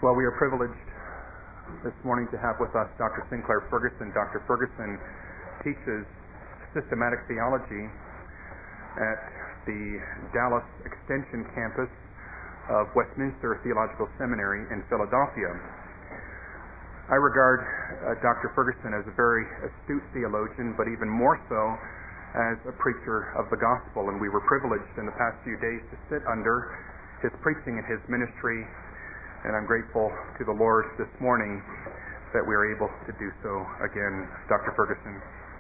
Well, we are privileged this morning to have with us Dr. Sinclair Ferguson. Dr. Ferguson teaches systematic theology at the Dallas Extension campus of Westminster Theological Seminary in Philadelphia. I regard Dr. Ferguson as a very astute theologian, but even more so as a preacher of the gospel, and we were privileged in the past few days to sit under his preaching and his ministry, and I'm grateful to the Lord this morning that we are able to do so again. Dr. Ferguson.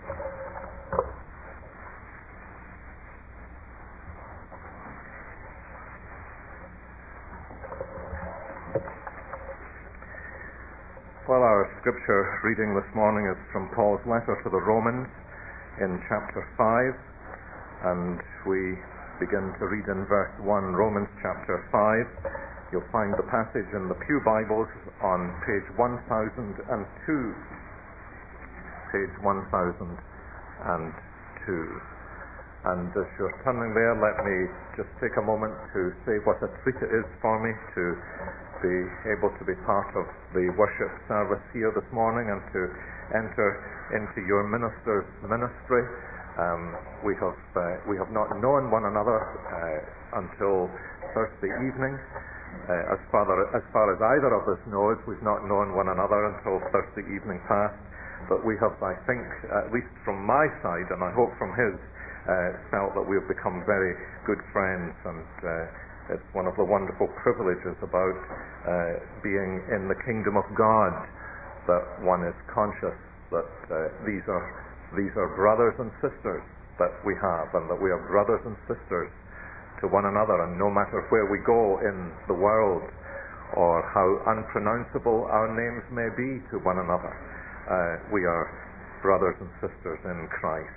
Well, our scripture reading this morning is from Paul's letter to the Romans in chapter 5, and we begin to read in verse 1, Romans chapter 5. You'll find the passage in the Pew Bibles on page 1002. Page 1002. And as you're turning there, let me just take a moment to say what a treat it is for me to be able to be part of the worship service here this morning and to enter into your minister's ministry. We have not known one another until Thursday evening. As far as either of us knows, we've not known one another until Thursday evening past. But we have, I think, at least from my side, and I hope from his, felt that we have become very good friends. And it's one of the wonderful privileges about being in the kingdom of God, that one is conscious that these are brothers and sisters that we have, and that we are brothers and sisters to one another, and no matter where we go in the world or how unpronounceable our names may be to one another, we are brothers and sisters in Christ.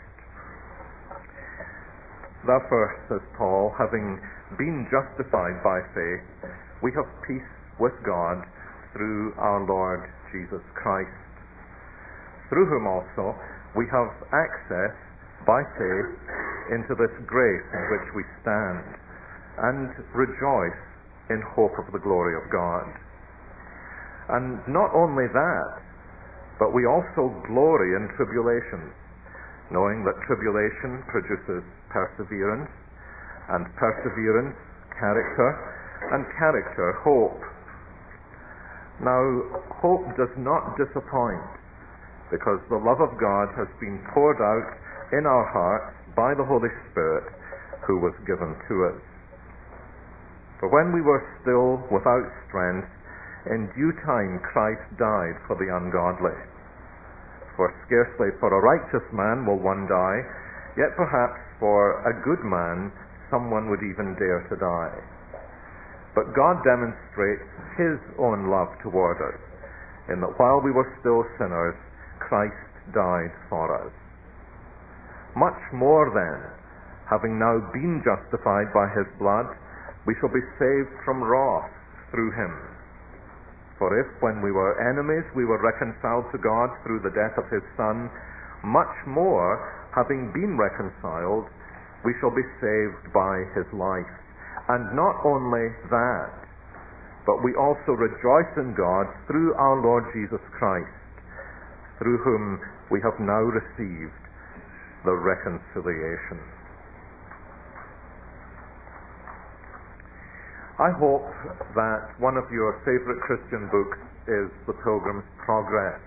Therefore, says Paul, having been justified by faith, we have peace with God through our Lord Jesus Christ, through whom also we have access by faith into this grace in which we stand, and rejoice in hope of the glory of God. And not only that, but we also glory in tribulations, knowing that tribulation produces perseverance, and perseverance, character, and character, hope. Now, hope does not disappoint, because the love of God has been poured out in our hearts by the Holy Spirit who was given to us. For when we were still without strength, in due time Christ died for the ungodly. For scarcely for a righteous man will one die, yet perhaps for a good man someone would even dare to die. But God demonstrates His own love toward us, in that while we were still sinners, Christ died for us. Much more then, having now been justified by His blood, we shall be saved from wrath through Him. For if, when we were enemies, we were reconciled to God through the death of His Son, much more, having been reconciled, we shall be saved by His life. And not only that, but we also rejoice in God through our Lord Jesus Christ, through whom we have now received the reconciliation. I hope that one of your favorite Christian books is The Pilgrim's Progress.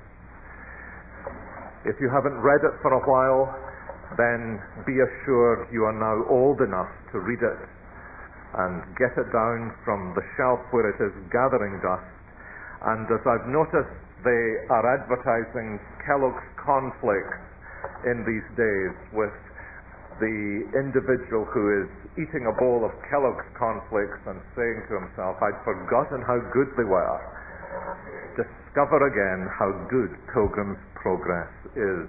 If you haven't read it for a while, then be assured you are now old enough to read it and get it down from the shelf where it is gathering dust. And as I've noticed, they are advertising Kellogg's cornflakes in these days, with the individual who is eating a bowl of Kellogg's cornflakes and saying to himself, I'd forgotten how good they were. Discover again how good Pilgrim's Progress is.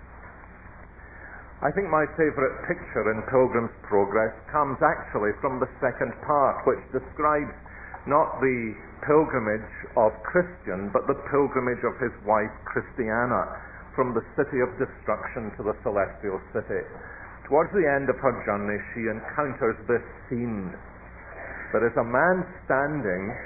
I think my favorite picture in Pilgrim's Progress comes actually from the second part, which describes not the pilgrimage of Christian, but the pilgrimage of his wife Christiana from the city of destruction to the celestial city. Towards the end of her journey, she encounters this scene. There is a man standing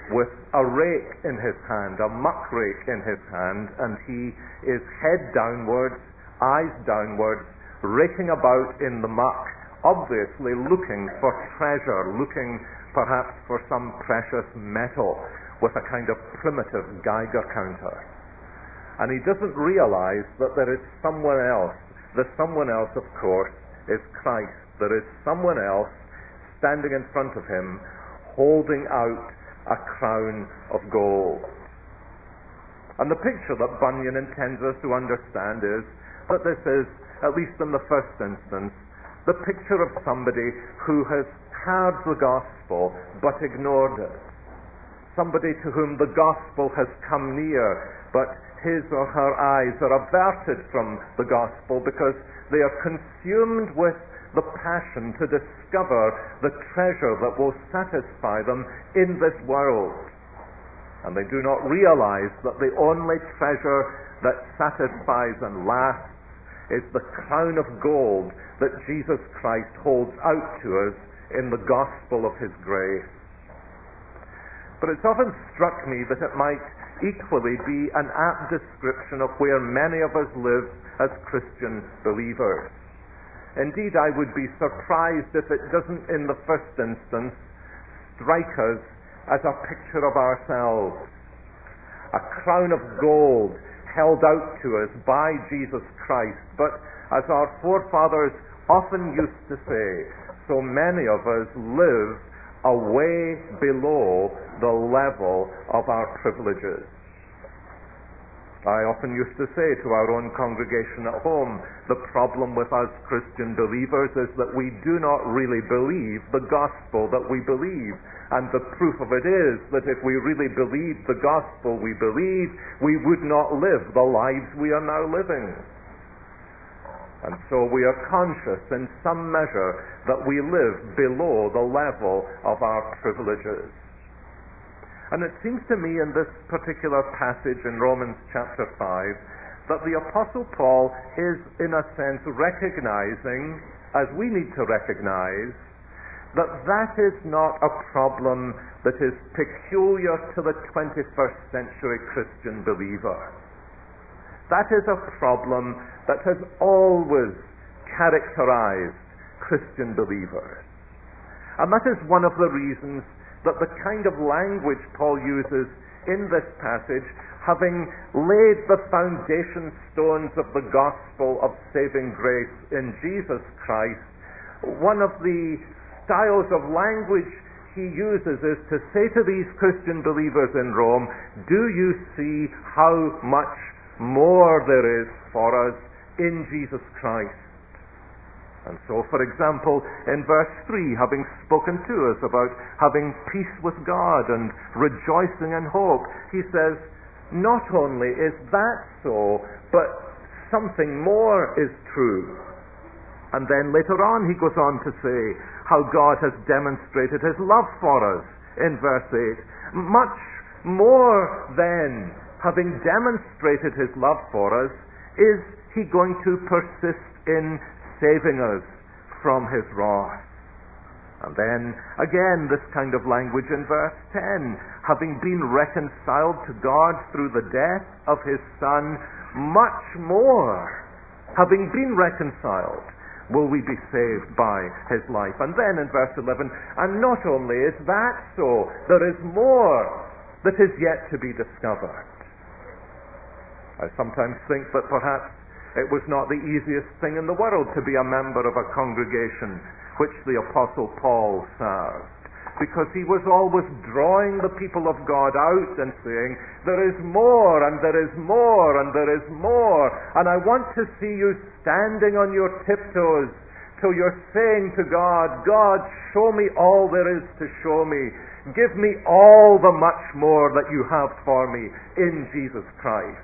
with a rake in his hand, a muck rake in his hand, and he is head downwards, eyes downwards, raking about in the muck, obviously looking for treasure, looking perhaps for some precious metal with a kind of primitive Geiger counter. And he doesn't realize that there is someone else. The someone else, of course, is Christ. There is someone else standing in front of him, holding out a crown of gold. And the picture that Bunyan intends us to understand is that this is, at least in the first instance, the picture of somebody who has heard the gospel but ignored it. Somebody to whom the gospel has come near, but his or her eyes are averted from the gospel because they are consumed with the passion to discover the treasure that will satisfy them in this world. And they do not realize that the only treasure that satisfies and lasts is the crown of gold that Jesus Christ holds out to us in the gospel of his grace. But it's often struck me that it might equally be an apt description of where many of us live as Christian believers. Indeed, I would be surprised if it doesn't, in the first instance, strike us as a picture of ourselves. A crown of gold held out to us by Jesus Christ. But as our forefathers often used to say, so many of us live away below the level of our privileges. I often used to say to our own congregation at home, the problem with us Christian believers is that we do not really believe the gospel that we believe. And the proof of it is that if we really believed the gospel we believe, we would not live the lives we are now living. And so we are conscious in some measure that we live below the level of our privileges. And it seems to me in this particular passage in Romans chapter 5 that the Apostle Paul is in a sense recognizing, as we need to recognize, that that is not a problem that is peculiar to the 21st century Christian believer. That is a problem that has always characterized Christian believers. And that is one of the reasons that the kind of language Paul uses in this passage, having laid the foundation stones of the gospel of saving grace in Jesus Christ, one of the styles of language he uses is to say to these Christian believers in Rome, do you see how much more there is for us in Jesus Christ? And so, for example, in verse 3, having spoken to us about having peace with God and rejoicing in hope, he says, not only is that so, but something more is true. And then later on he goes on to say how God has demonstrated his love for us in verse 8. Much more then, having demonstrated his love for us, is he going to persist in saving us from his wrath. And then again this kind of language in verse 10, having been reconciled to God through the death of his Son, much more, having been reconciled, will we be saved by his life. And then in verse 11, and not only is that so, there is more that is yet to be discovered. I sometimes think that perhaps it was not the easiest thing in the world to be a member of a congregation which the Apostle Paul served, because he was always drawing the people of God out and saying, there is more, and there is more, and there is more, and I want to see you standing on your tiptoes till you're saying to God, God, show me all there is to show me. Give me all the much more that you have for me in Jesus Christ.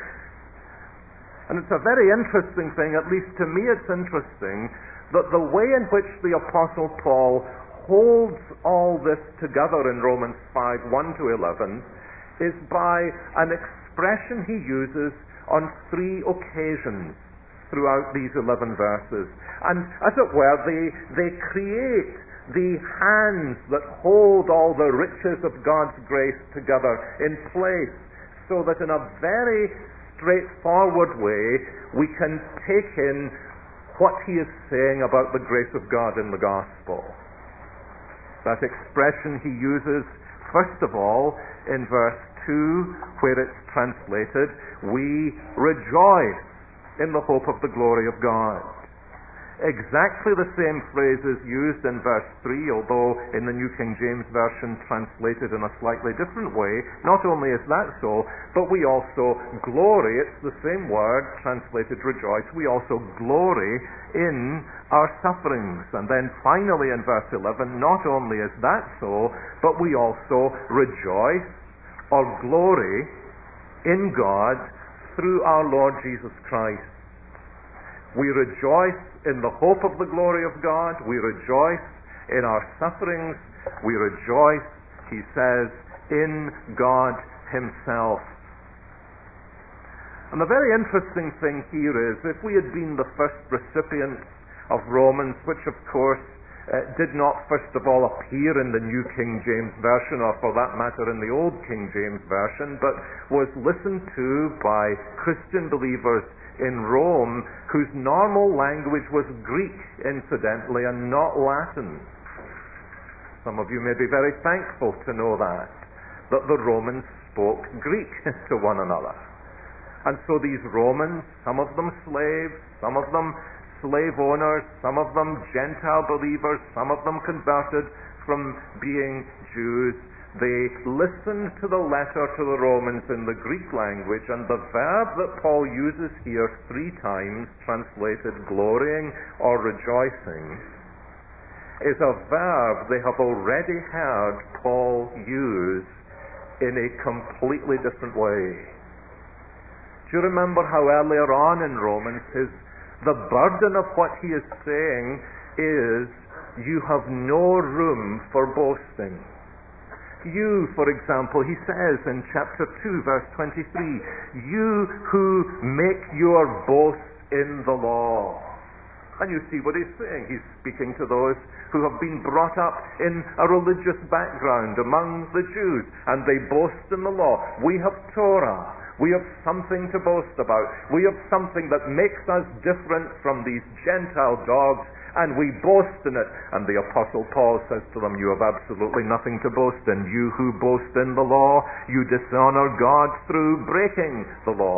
And it's a very interesting thing, at least to me it's interesting, that the way in which the Apostle Paul holds all this together in Romans 5, 1 to 11, is by an expression he uses on 3 occasions throughout these 11 verses. And as it were, they create the hands that hold all the riches of God's grace together in place, so that in a very straightforward way we can take in what he is saying about the grace of God in the gospel. That expression he uses, first of all, in verse 2, where it's translated, we rejoice in the hope of the glory of God. Exactly the same phrase is used in verse 3, although in the New King James Version translated in a slightly different way. Not only is that so, but we also glory, it's the same word translated rejoice, we also glory in our sufferings. And then finally in verse 11, not only is that so, but we also rejoice or glory in God through our Lord Jesus Christ. We rejoice in the hope of the glory of God. We rejoice in our sufferings. We rejoice, he says, in God himself. And the very interesting thing here is, if we had been the first recipients of Romans, which of course did not first of all appear in the New King James Version, or for that matter in the Old King James Version, but was listened to by Christian believers in Rome, whose normal language was Greek, incidentally, and not Latin. Some of you may be very thankful to know that the Romans spoke Greek to one another. And so these Romans, some of them slaves, some of them slave owners, some of them Gentile believers, some of them converted from being Jews, they listened to the letter to the Romans in the Greek language, and the verb that Paul uses here 3 times, translated glorying or rejoicing, is a verb they have already heard Paul use in a completely different way. Do you remember how earlier on in Romans, the burden of what he is saying is, you have no room for boasting. You, for example, he says in chapter 2, verse 23, you who make your boast in the law. And you see what he's saying. He's speaking to those who have been brought up in a religious background among the Jews, and they boast in the law. We have Torah. We have something to boast about. We have something that makes us different from these Gentile dogs, and we boast in it. And the Apostle Paul says to them, you have absolutely nothing to boast in. You who boast in the law, you dishonor God through breaking the law.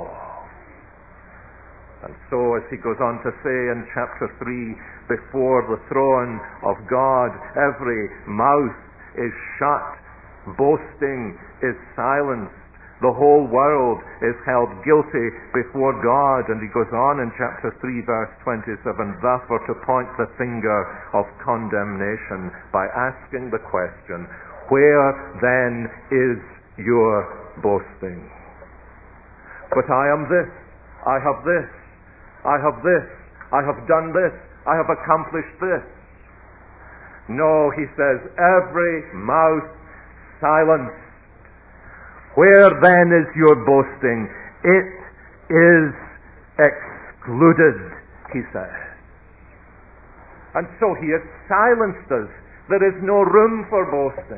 And so, as he goes on to say in chapter 3, before the throne of God, every mouth is shut, boasting is silenced. The whole world is held guilty before God. And he goes on in chapter 3, verse 27, therefore to point the finger of condemnation by asking the question, where then is your boasting? But I am this, I have this, I have this, I have done this, I have accomplished this. No, he says, every mouth silenced. Where then is your boasting? It is excluded, he says. And so he has silenced us. There is no room for boasting.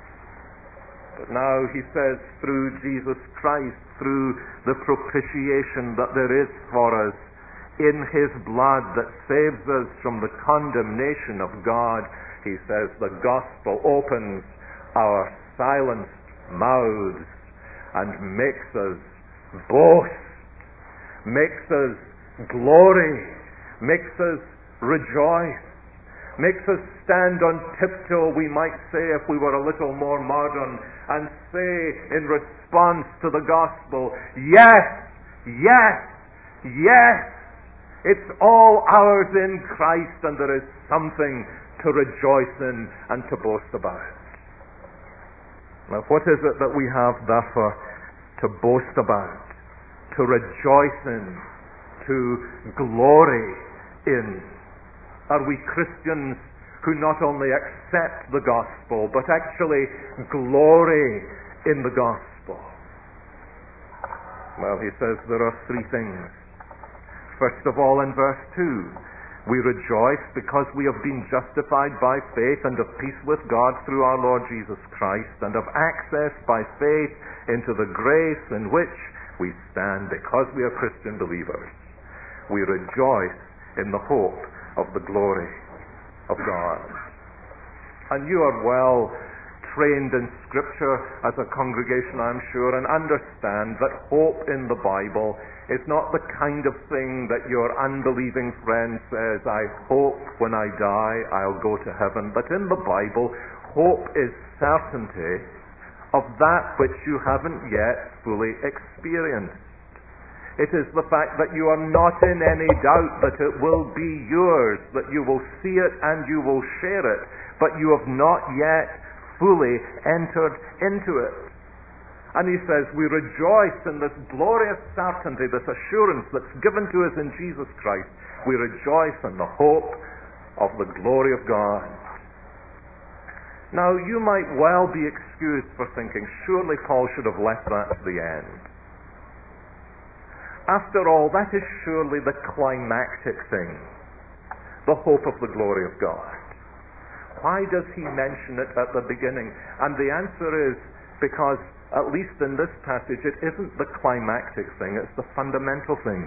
But now he says, through Jesus Christ, through the propitiation that there is for us in his blood that saves us from the condemnation of God, he says the gospel opens our silenced mouths and makes us boast, makes us glory, makes us rejoice, makes us stand on tiptoe, we might say if we were a little more modern, and say in response to the gospel, yes, yes, yes, it's all ours in Christ, and there is something to rejoice in and to boast about. Now, what is it that we have, therefore, to boast about, to rejoice in, to glory in? Are we Christians who not only accept the gospel, but actually glory in the gospel? Well, he says there are 3 things. First of all, in verse 2, We rejoice because we have been justified by faith and have peace with God through our Lord Jesus Christ, and have access by faith into the grace in which we stand because we are Christian believers. We rejoice in the hope of the glory of God. And you are well trained in Scripture as a congregation, I'm sure, and understand that hope in the Bible is not the kind of thing that your unbelieving friend says, I hope when I die I'll go to heaven. But in the Bible, hope is certainty of that which you haven't yet fully experienced. It is the fact that you are not in any doubt that it will be yours, that you will see it and you will share it, but you have not yet fully entered into it. And he says, we rejoice in this glorious certainty, this assurance that's given to us in Jesus Christ. We rejoice in the hope of the glory of God. Now, you might well be excused for thinking, surely Paul should have left that to the end. After all, that is surely the climactic thing, the hope of the glory of God. Why does he mention it at the beginning? And the answer is because, at least in this passage, it isn't the climactic thing, it's the fundamental thing.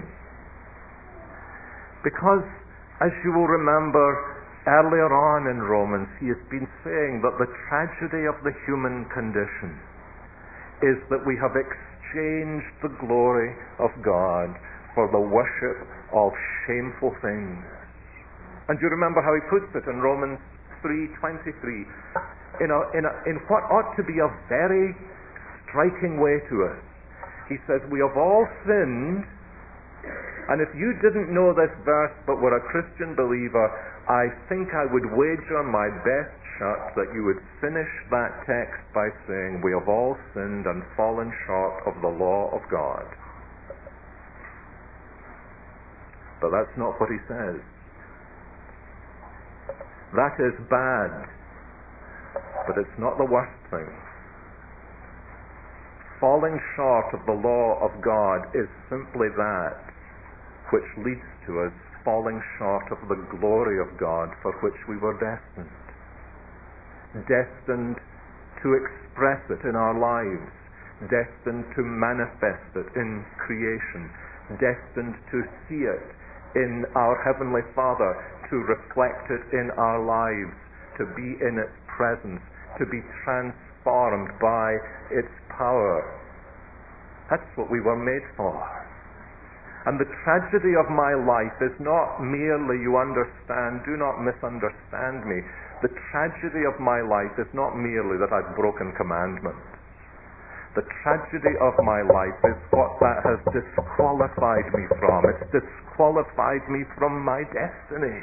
Because, as you will remember, earlier on in Romans, he has been saying that the tragedy of the human condition is that we have exchanged the glory of God for the worship of shameful things. And you remember how he puts it in Romans 3:23, in what ought to be a very striking way to us. He says, we have all sinned, and if you didn't know this verse but were a Christian believer, I think I would wager my best shot that you would finish that text by saying, we have all sinned and fallen short of the law of God. But that's not what he says. That is bad, but it's not the worst thing. Falling short of the law of God is simply that which leads to us falling short of the glory of God for which we were destined. Destined to express it in our lives, destined to manifest it in creation, destined to see it in our Heavenly Father, to reflect it in our lives, to be in its presence, to be transformed by its power. That's what we were made for. And the tragedy of my life is not merely, you understand, do not misunderstand me, the tragedy of my life is not merely that I've broken commandments. The tragedy of my life is what that has disqualified me from. It's disqualified me from my destiny.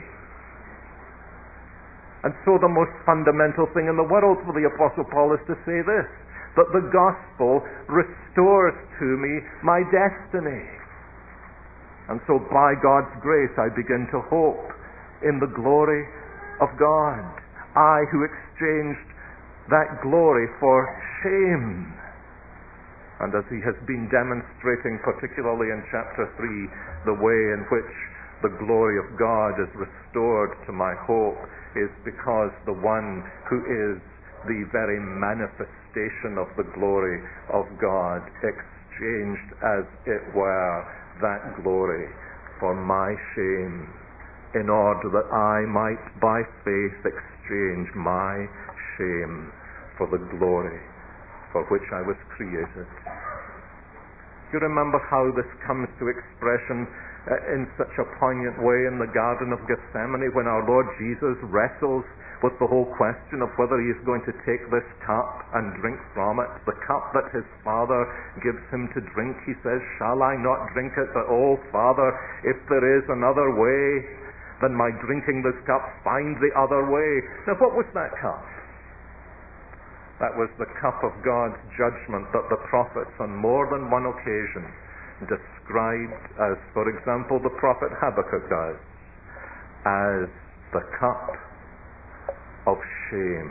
And so the most fundamental thing in the world for the Apostle Paul is to say this, that the gospel restores to me my destiny. And so by God's grace I begin to hope in the glory of God. I who exchanged that glory for shame. And as he has been demonstrating, particularly in chapter 3, the way in which the glory of God is restored to my hope is because the one who is the very manifestation of the glory of God exchanged, as it were, that glory for my shame, in order that I might by faith exchange my shame for the glory for which I was created. Do you remember how this comes to expression in such a poignant way in the Garden of Gethsemane, when our Lord Jesus wrestles with the whole question of whether he is going to take this cup and drink from it, the cup that his Father gives him to drink. He says, shall I not drink it? But, oh, Father, if there is another way than my drinking this cup, find the other way. Now, what was that cup? That was the cup of God's judgment that the prophets on more than one occasion described as, for example, the prophet Habakkuk does, as the cup of shame.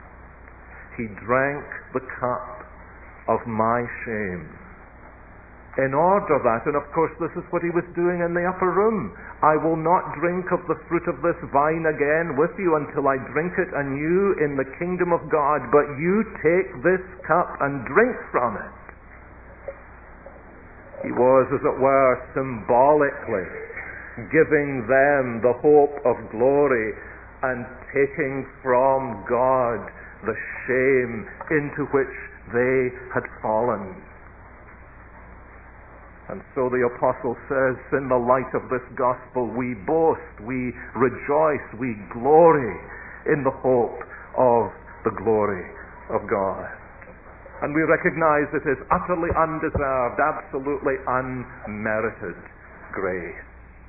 He drank the cup of my shame. in order that, and of course this is what he was doing in the upper room, I will not drink of the fruit of this vine again with you until I drink it anew in the kingdom of God, but you take this cup and drink from it. He was, as it were, symbolically giving them the hope of glory and taking from God the shame into which they had fallen. And so the apostle says, in the light of this gospel, we boast, we rejoice, we glory in the hope of the glory of God. And we recognize it is utterly undeserved, absolutely unmerited grace.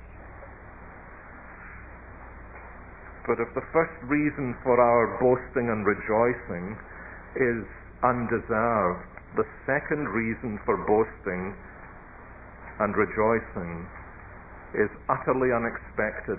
But if the first reason for our boasting and rejoicing is undeserved, the second reason for boasting and rejoicing is utterly unexpected.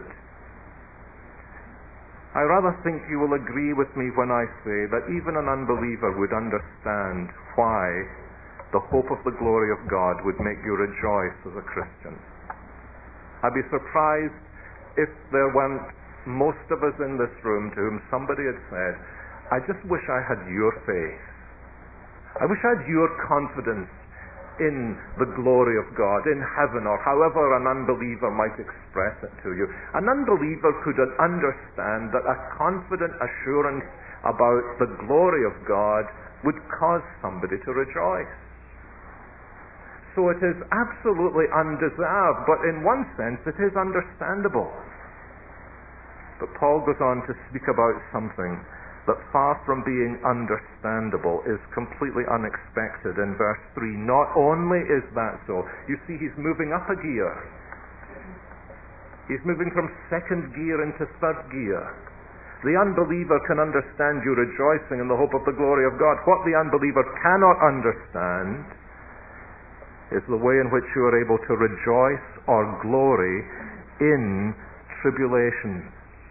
I rather think you will agree with me when I say that even an unbeliever would understand why the hope of the glory of God would make you rejoice as a Christian. I'd be surprised if there weren't most of us in this room to whom somebody had said, I just wish I had your faith. I wish I had your confidence in the glory of God, in heaven, or however an unbeliever might express it to you. An unbeliever could understand that a confident assurance about the glory of God would cause somebody to rejoice. So it is absolutely undeserved, but in one sense it is understandable. But Paul goes on to speak about something that far from being understandable is completely unexpected in verse 3. Not only is that so, you see he's moving up a gear. He's moving from second gear into third gear. The unbeliever can understand you rejoicing in the hope of the glory of God. What the unbeliever cannot understand is the way in which you are able to rejoice or glory in tribulation.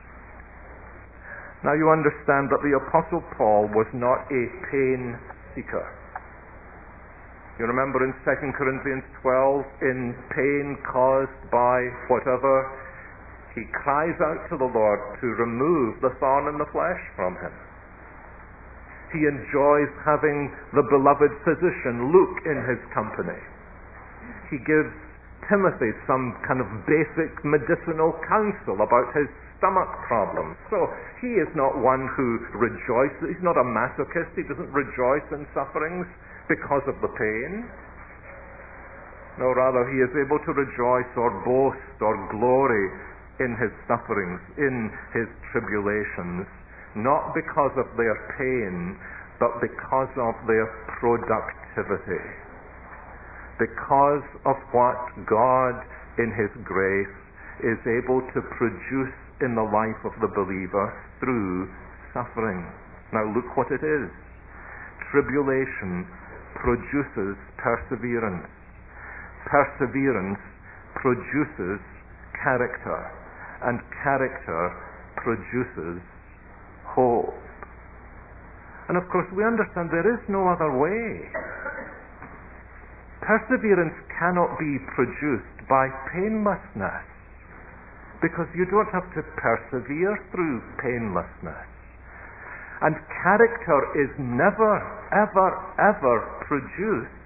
Now you understand that the Apostle Paul was not a pain seeker. You remember in 2 Corinthians 12, in pain caused by whatever, he cries out to the Lord to remove the thorn in the flesh from him. He enjoys having the beloved physician Luke in his company. He gives Timothy some kind of basic medicinal counsel about his stomach problems. So he is not one who rejoices. He's not a masochist. He doesn't rejoice in sufferings because of the pain. No, rather he is able to rejoice or boast or glory in his sufferings, in his tribulations, not because of their pain, but because of their productivity. Because of what God in his grace is able to produce in the life of the believer through suffering. Now look what it is. Tribulation produces perseverance. Perseverance produces character. And character produces hope. And of course we understand there is no other way. Perseverance cannot be produced by painlessness, because you don't have to persevere through painlessness. And character is never, ever, ever produced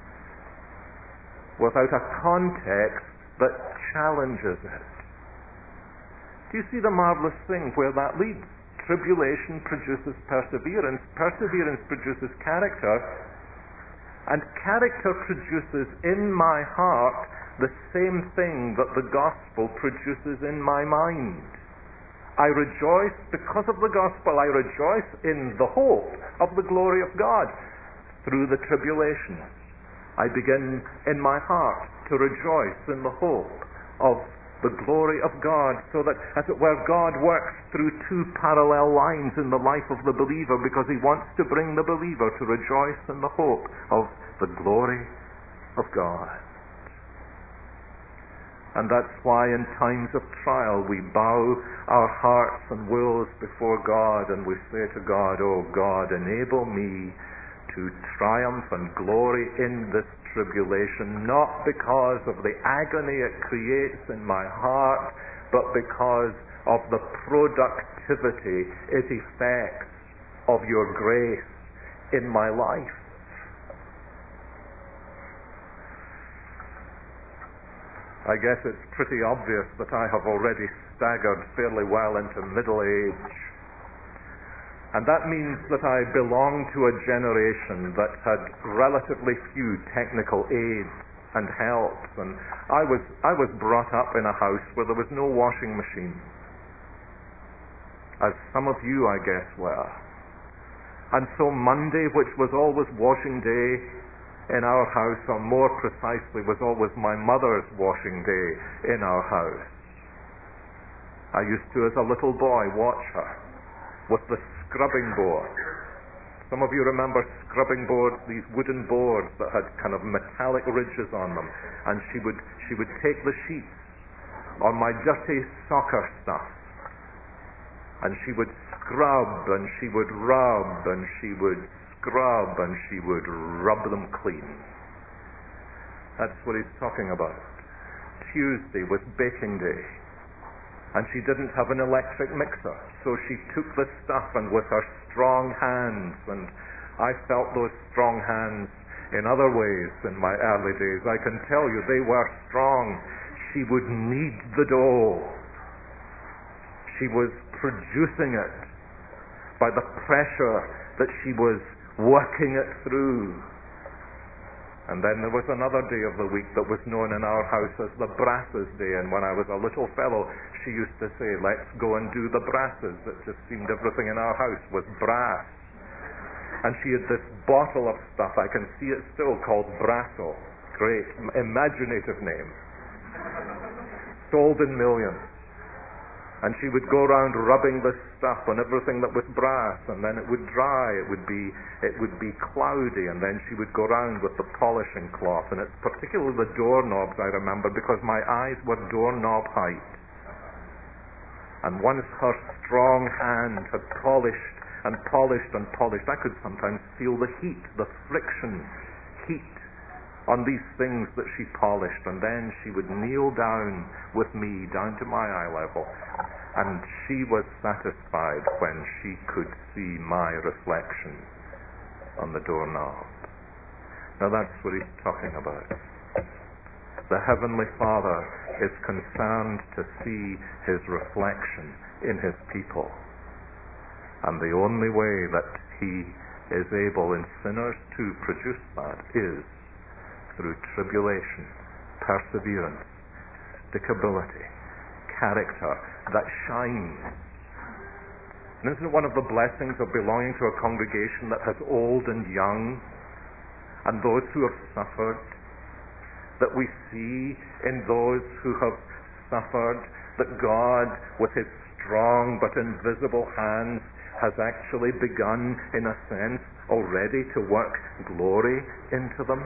without a context that challenges it. Do you see the marvelous thing where that leads? Tribulation produces perseverance, perseverance produces character, and character produces in my heart the same thing that the gospel produces in my mind. I rejoice because of the gospel. I rejoice in the hope of the glory of God through the tribulation. I begin in my heart to rejoice in the hope of the glory of God, so that, as it were, God works through two parallel lines in the life of the believer, because he wants to bring the believer to rejoice in the hope of the glory of God. And that's why in times of trial we bow our hearts and wills before God and we say to God, "Oh God, enable me to triumph and glory in this tribulation, not because of the agony it creates in my heart, but because of the productivity it effects of your grace in my life. I guess it's pretty obvious that I have already staggered fairly well into middle age. And that means that I belong to a generation that had relatively few technical aids and helps. And I was brought up in a house where there was no washing machine, as some of you, I guess, were. And so Monday, which was always washing day in our house, or more precisely, was always my mother's washing day in our house. I used to, as a little boy, watch her with the scrubbing board. Some of you remember scrubbing boards, these wooden boards that had kind of metallic ridges on them. And she would take the sheets on my dirty soccer stuff, and she would scrub, and she would rub, and she would scrub, and she would rub them clean. That's what he's talking about. Tuesday was baking day, and she didn't have an electric mixer, so she took the stuff, and with her strong hands, and I felt those strong hands in other ways in my early days. I can tell you they were strong. She would knead the dough. She was producing it by the pressure that she was working it through. And then there was another day of the week that was known in our house as the brasses day, and when I was a little fellow, she used to say, let's go and do the brasses. It just seemed everything in our house was brass. And she had this bottle of stuff, I can see it still, called Brasso. Great, imaginative name. Sold in millions. And she would go around rubbing this stuff on everything that was brass, and then it would dry, it would be cloudy, and then she would go around with the polishing cloth, and it's particularly the doorknobs I remember, because my eyes were doorknob height. And once her strong hand had polished and polished and polished, I could sometimes feel the heat, the friction heat on these things that she polished, and then she would kneel down with me down to my eye level, and she was satisfied when she could see my reflection on the doorknob. Now that's what he's talking about. The Heavenly Father is concerned to see his reflection in his people, and the only way that he is able in sinners to produce that is through tribulation, perseverance, stickability, character that shines. And isn't it one of the blessings of belonging to a congregation that has old and young, and those who have suffered, that we see in those who have suffered that God, with his strong but invisible hands, has actually begun, in a sense, already to work glory into them?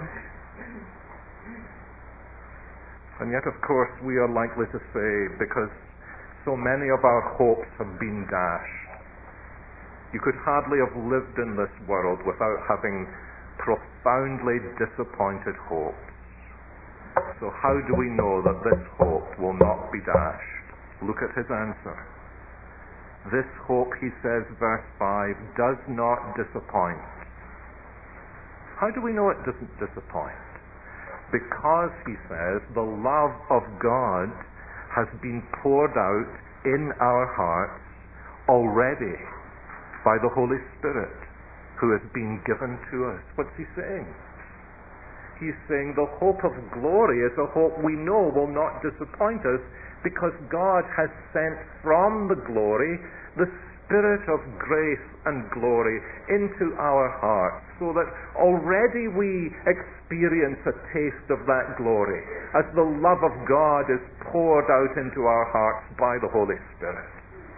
And yet, of course, we are likely to say, because so many of our hopes have been dashed, you could hardly have lived in this world without having profoundly disappointed hopes. So how do we know that this hope will not be dashed? Look at his answer. This hope, he says, verse 5, does not disappoint. How do we know it doesn't disappoint? Because, he says, the love of God has been poured out in our hearts already by the Holy Spirit who has been given to us. What's he saying? He's saying the hope of glory is a hope we know will not disappoint us, because God has sent from the glory the Spirit of grace and glory into our hearts, so that already we experience a taste of that glory as the love of God is poured out into our hearts by the Holy Spirit.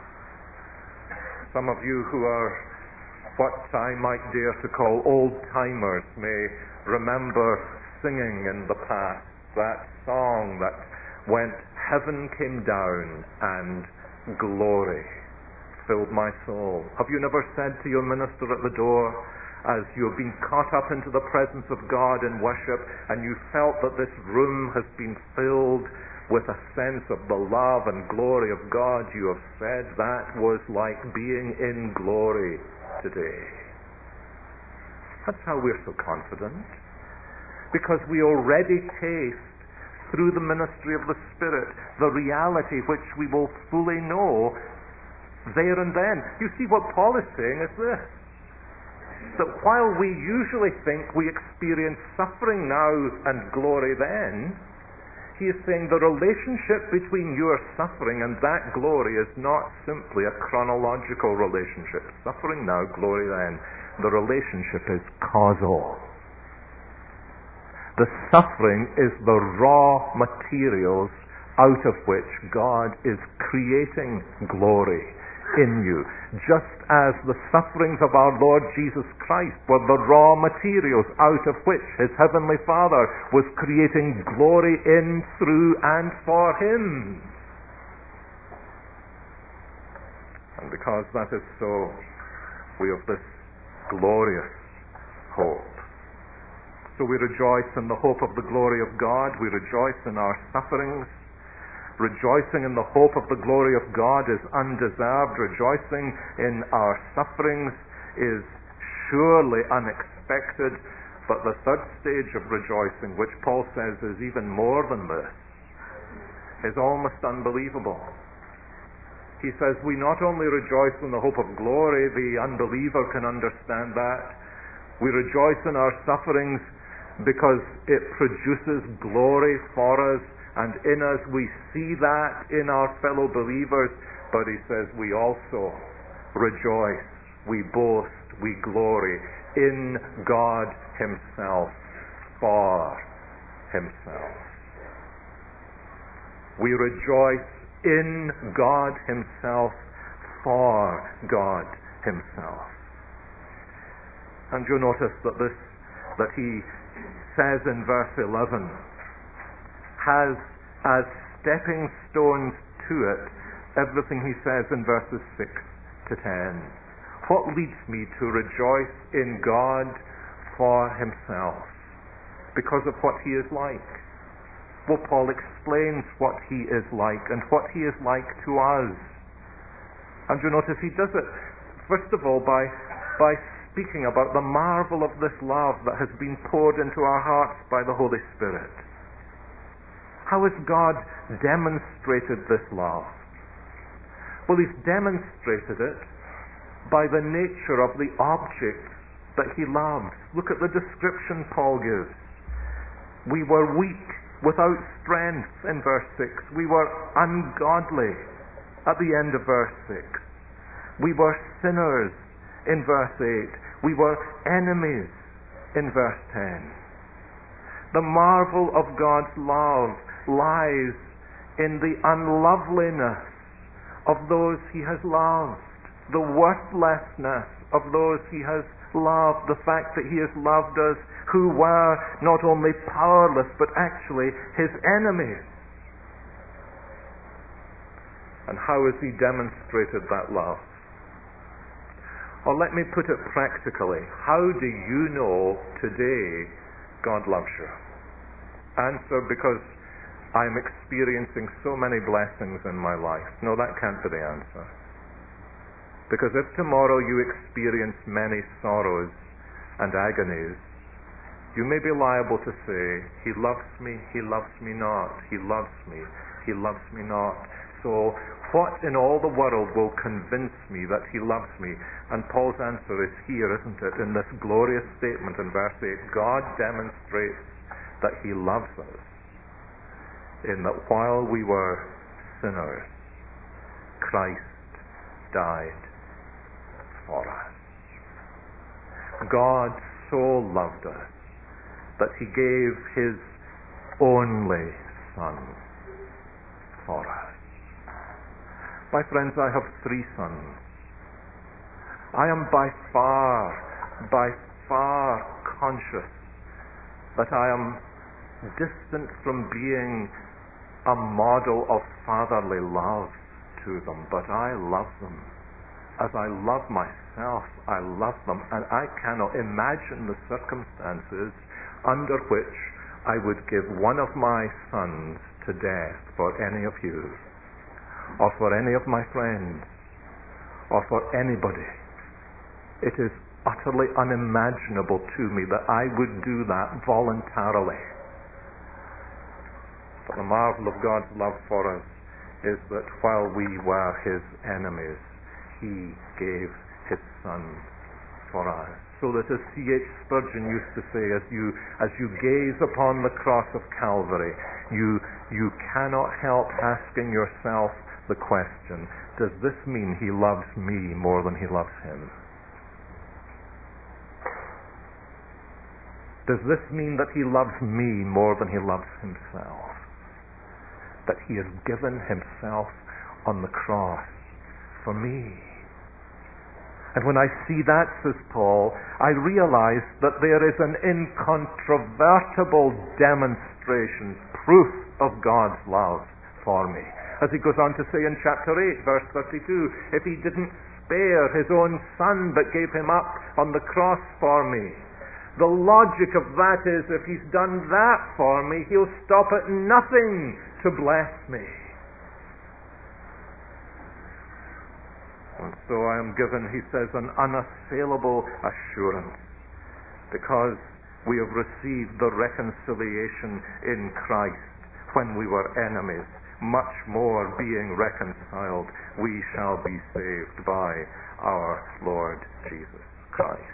Some of you who are what I might dare to call old-timers may remember singing in the past that song that went, "Heaven came down and glory filled my soul." Have you never said to your minister at the door, as you have been caught up into the presence of God in worship, and you felt that this room has been filled with a sense of the love and glory of God, you have said that was like being in glory today. That's how we're so confident. Because we already taste, through the ministry of the Spirit, the reality which we will fully know there and then. You see, what Paul is saying is this: that while we usually think we experience suffering now and glory then, he is saying the relationship between your suffering and that glory is not simply a chronological relationship. Suffering now, glory then. The relationship is causal. The suffering is the raw materials out of which God is creating glory in you. Just as the sufferings of our Lord Jesus Christ were the raw materials out of which His Heavenly Father was creating glory in, through, and for Him. And because that is so, we have this glorious hope. So we rejoice in the hope of the glory of God. We rejoice in our sufferings. Rejoicing in the hope of the glory of God is undeserved. Rejoicing in our sufferings is surely unexpected. But the third stage of rejoicing, which Paul says is even more than this, is almost unbelievable. He says we not only rejoice in the hope of glory, the unbeliever can understand that. We rejoice in our sufferings because it produces glory for us, and in us we see that in our fellow believers. But he says we also rejoice, we boast, we glory in God Himself, for Himself. We rejoice in God Himself, for God Himself. And you notice that he says in verse 11, has as stepping stones to it everything he says in verses 6 to 10. What leads me to rejoice in God for Himself? Because of what He is like. Well, Paul explains what He is like and what He is like to us. And you notice he does it, first of all, by speaking about the marvel of this love that has been poured into our hearts by the Holy Spirit. How has God demonstrated this love? Well, He's demonstrated it by the nature of the object that He loves. Look at the description Paul gives. We were weak, without strength, in verse 6. We were ungodly at the end of verse 6. We were sinners in verse 8. We were enemies in verse 10. The marvel of God's love lies in the unloveliness of those He has loved, the worthlessness of those He has loved, the fact that He has loved us who were not only powerless but actually His enemies. And how has He demonstrated that love? Or let me put it practically. How do you know today God loves you? Answer: because I'm experiencing so many blessings in my life. No, that can't be the answer. Because if tomorrow you experience many sorrows and agonies, you may be liable to say, He loves me not, He loves me not. So what in all the world will convince me that He loves me? And Paul's answer is here, isn't it? In this glorious statement in verse 8, God demonstrates that He loves us in that while we were sinners, Christ died for us. God so loved us that He gave His only Son for us. My friends, I have 3 sons. I am by far conscious that I am distant from being a model of fatherly love to them, but I love them as I love myself, I love them, and I cannot imagine the circumstances under which I would give one of my sons to death for any of you, or for any of my friends, or for anybody. It is utterly unimaginable to me that I would do that voluntarily. But the marvel of God's love for us is that while we were his enemies, he gave his Son for us. So that, as C.H. Spurgeon used to say, as you gaze upon the cross of Calvary, you cannot help asking yourself the question, does this mean he loves me more than he loves him? Does this mean that he loves me more than he loves himself? That he has given himself on the cross for me? And when I see that, says Paul, I realize that there is an incontrovertible demonstration, proof of God's love for me. As he goes on to say in chapter 8, verse 32, if he didn't spare his own Son but gave him up on the cross for me, the logic of that is, if he's done that for me, he'll stop at nothing to bless me. And so I am given, he says, an unassailable assurance, because we have received the reconciliation in Christ when we were enemies. Much more, being reconciled, we shall be saved by our Lord Jesus Christ.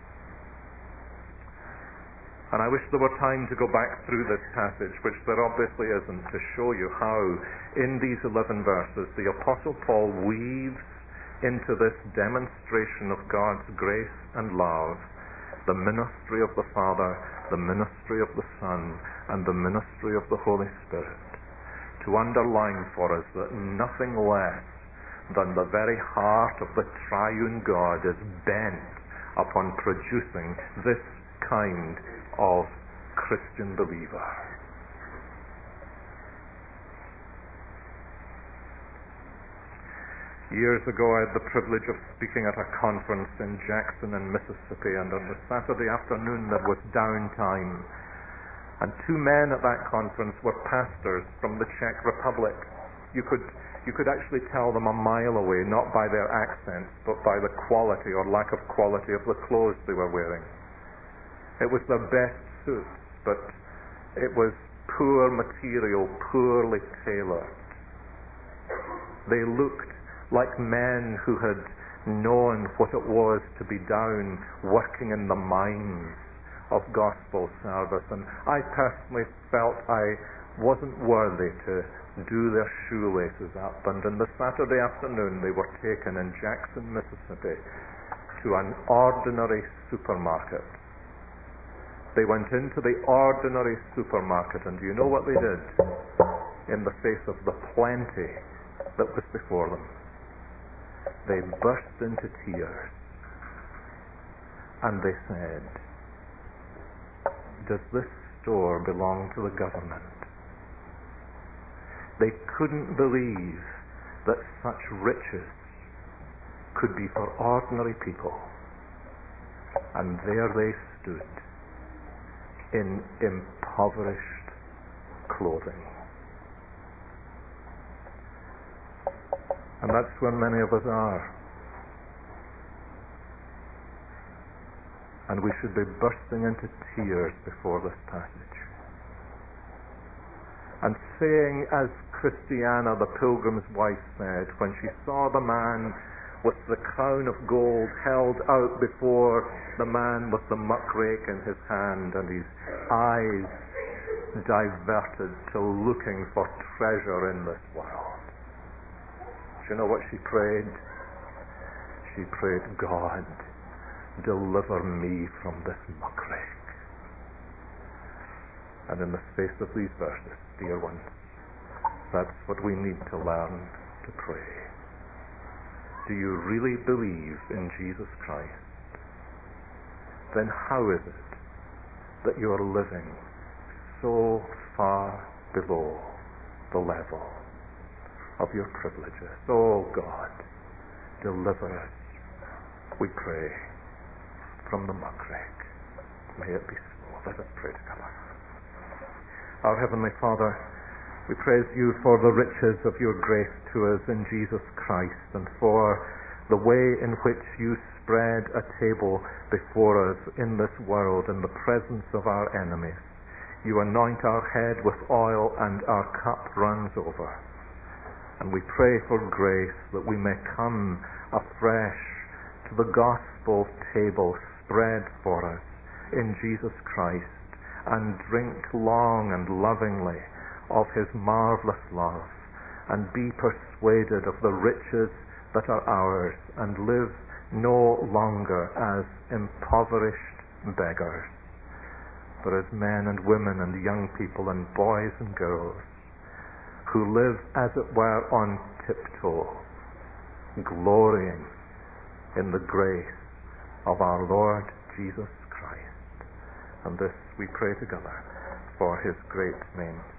And I wish there were time to go back through this passage, which there obviously isn't, to show you how in these 11 verses the Apostle Paul weaves into this demonstration of God's grace and love the ministry of the Father, the ministry of the Son, and the ministry of the Holy Spirit, to underline for us that nothing less than the very heart of the triune God is bent upon producing this kind of Christian believer. Years ago, I had the privilege of speaking at a conference in Jackson in Mississippi, and on the Saturday afternoon there was downtime. And two men at that conference were pastors from the Czech Republic. You could actually tell them a mile away, not by their accents, but by the quality or lack of quality of the clothes they were wearing. It was their best suits, but it was poor material, poorly tailored. They looked like men who had known what it was to be down working in the mines of gospel service. And I personally felt I wasn't worthy to do their shoelaces up. And on the Saturday afternoon they were taken in Jackson, Mississippi, to an ordinary supermarket. They went into the ordinary supermarket, and do you know what they did? In the face of the plenty that was before them, they burst into tears, and they said, does this store belong to the government? They couldn't believe that such riches could be for ordinary people. And there they stood in impoverished clothing. And that's where many of us are. And we should be bursting into tears before this passage, and saying, as Christiana, the pilgrim's wife, said when she saw the man with the crown of gold held out before the man with the muckrake in his hand, and his eyes diverted to looking for treasure in this world. Do you know what she prayed? She prayed, God, deliver me from this muckrake. And in the space of these verses, dear ones, that's what we need to learn to pray. Do you really believe in Jesus Christ? Then how is it that you're living so far below the level of your privileges? Oh God, deliver us, we pray, from the muckrake. May it be so. Let us pray together. Our Heavenly Father, we praise you for the riches of your grace to us in Jesus Christ, and for the way in which you spread a table before us in this world in the presence of our enemies. You anoint our head with oil, and our cup runs over. And we pray for grace that we may come afresh to the gospel table spread for us in Jesus Christ, and drink long and lovingly of his marvelous love, and be persuaded of the riches that are ours, and live no longer as impoverished beggars, but as men and women and young people and boys and girls who live, as it were, on tiptoe, glorying in the grace of our Lord Jesus Christ. And this we pray together for his great name's